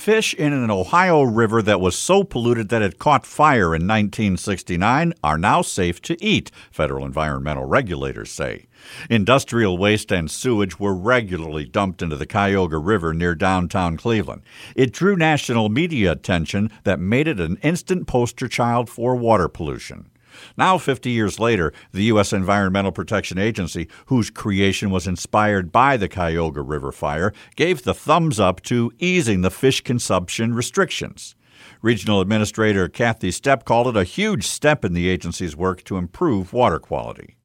fish in an Ohio river that was so polluted that it caught fire in 1969 are now safe to eat, federal environmental regulators say. Industrial waste and sewage were regularly dumped into the Cuyahoga River near downtown Cleveland. It drew national media attention that made it an instant poster child for water pollution. Now, 50 years later, the U.S. Environmental Protection Agency, whose creation was inspired by the Cuyahoga River fire, gave the thumbs up to easing the fish consumption restrictions. Regional Administrator Kathy Stepp called it a huge step in the agency's work to improve water quality.